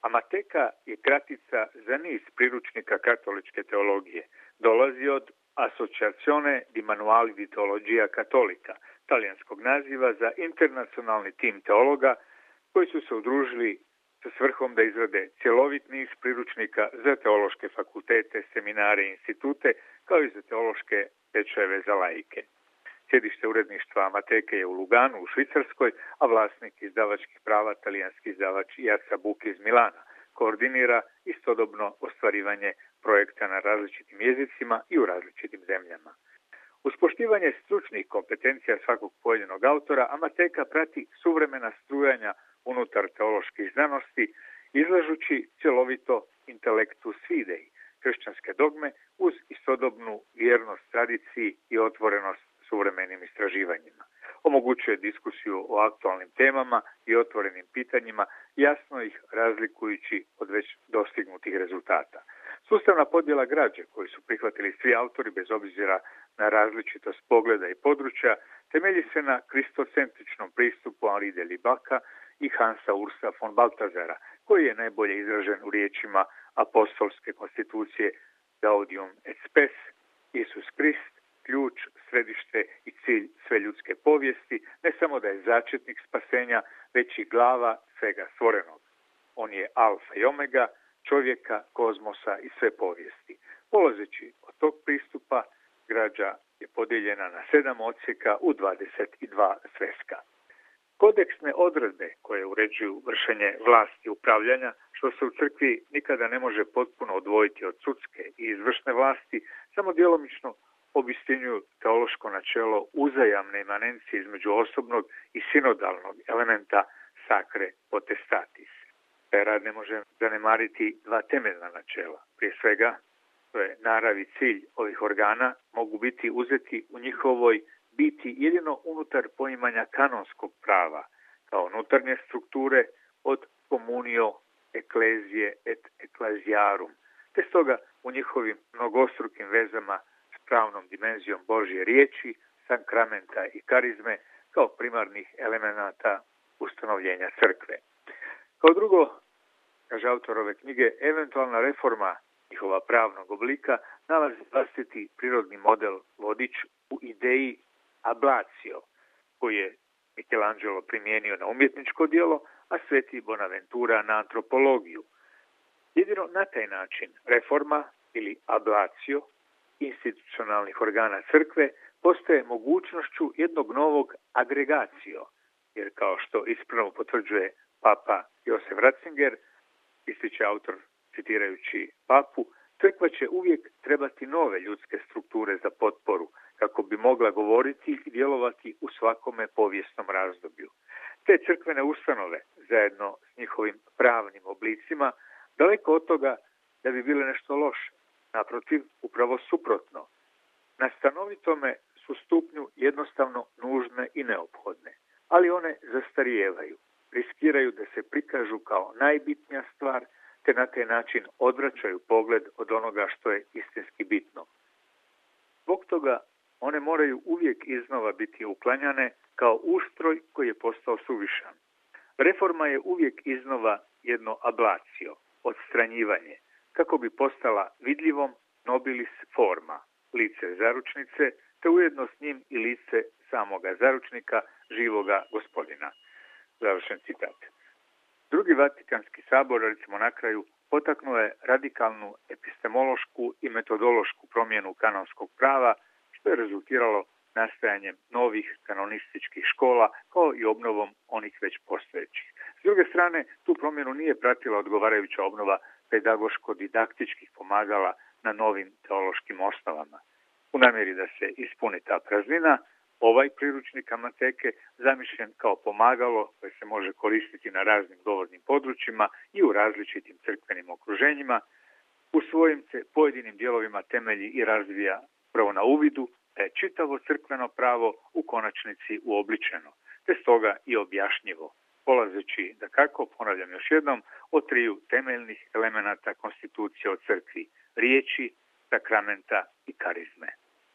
Amateka je kratica za niz priručnika katoličke teologije. Dolazi od Associazione di Manuali di Teologia Cattolica, talijanskog naziva za internacionalni tim teologa koji su se udružili sa svrhom da izrade cjelovit niz priručnika za teološke fakultete, seminare i institute, kao i za teološke tečajeve za laike. Sjedište uredništva Amateke je u Luganu, u Švicarskoj, a vlasnik izdavačkih prava, talijanski izdavač Jaca Buk iz Milana, koordinira istodobno ostvarivanje projekta na različitim jezicima i u različitim zemljama. Uz poštivanje stručnih kompetencija svakog pojedinog autora, Amateka prati suvremena strujanja unutar teoloških znanosti, izlažući cjelovito intellectus fidei, kršćanske dogme, uz istodobnu vjernost tradiciji i otvorenost suvremenim istraživanjima. Omogućuje diskusiju o aktualnim temama i otvorenim pitanjima, jasno ih razlikujući od već dostignutih rezultata. Sustavna podjela građe koju su prihvatili svi autori bez obzira na različitost pogleda i područja temelji se na kristocentričnom pristupu Henri de Libac'a i Hansa Ursa von Balthasara, koji je najbolje izražen u riječima apostolske konstitucije Gaudium et Spes, Isus Krist, ključ, središte i cilj sve ljudske povijesti, ne samo da je začetnik spasenja, već i glava svega stvorenog. On je alfa i omega, čovjeka, kozmosa i sve povijesti. Polazeći od tog pristupa, građa je podijeljena na 7 odsjeka u 22 sveska. Kodeksne odredbe koje uređuju vršenje vlasti i upravljanja, što se u crkvi nikada ne može potpuno odvojiti od sudske i izvršne vlasti, samo djelomično obistinjuju teološko načelo uzajamne imanencije između osobnog i sinodalnog elementa sacre potestatis. Taj rad ne može zanemariti 2 temeljna načela. Prije svega, to je narav i cilj ovih organa, mogu biti uzeti u njihovoj biti jedino unutar poimanja kanonskog prava, kao unutarnje strukture od communio ecclesiae et ecclesiarum, te stoga u njihovim mnogostrukim vezama s pravnom dimenzijom Božje riječi, sakramenta i karizme kao primarnih elemenata ustanovljenja crkve. Kao drugo, kaže autor ove knjige, eventualna reforma njihova pravnog oblika nalazi vlastiti prirodni model vodič u ideji ablacio, koji je Michelangelo primijenio na umjetničko djelo, a Sveti Bonaventura na antropologiju. Jedino na taj način reforma ili ablacio institucionalnih organa crkve postaje mogućnošću jednog novog agregacio, jer kao što ispravno potvrđuje papa Josef Ratzinger, ističe autor citirajući papu, crkva će uvijek trebati nove ljudske strukture za potporu, kako bi mogla govoriti i djelovati u svakome povijesnom razdoblju. Te crkvene ustanove, zajedno s njihovim pravnim oblicima, daleko od toga da bi bile nešto loše. Naprotiv, upravo suprotno. Na stanovitome su stupnju jednostavno nužne i neophodne, ali one zastarijevaju, riskiraju da se prikažu kao najbitnija stvar, te na taj način odvraćaju pogled od onoga što je istinski bitno. Zbog toga one moraju uvijek iznova biti uklanjane kao ustroj koji je postao suvišan. Reforma je uvijek iznova jedno ablacio, odstranjivanje, kako bi postala vidljivom nobilis forma, lice zaručnice, te ujedno s njim i lice samoga zaručnika, živoga Gospodina. Završen citat. Drugi Vatikanski sabor, recimo na kraju, potaknuo je radikalnu epistemološku i metodološku promjenu kanonskog prava, što je rezultiralo nastajanjem novih kanonističkih škola, kao i obnovom onih već postojećih. S druge strane, tu promjenu nije pratila odgovarajuća obnova pedagoško-didaktičkih pomagala na novim teološkim osnovama. U namjeri da se ispuni ta praznina, ovaj priručnik Amateke, zamišljen kao pomagalo koje se može koristiti na raznim govornim područjima i u različitim crkvenim okruženjima, u svojim se pojedinim dijelovima temelji i razvija pravo na uvidu, da je čitavo crkveno pravo u konačnici uobličeno, te stoga i objašnjivo, polazeći, da kako, ponavljam još jednom, od 3 temeljnih elemenata konstitucije o crkvi, riječi, sakramenta i karizme.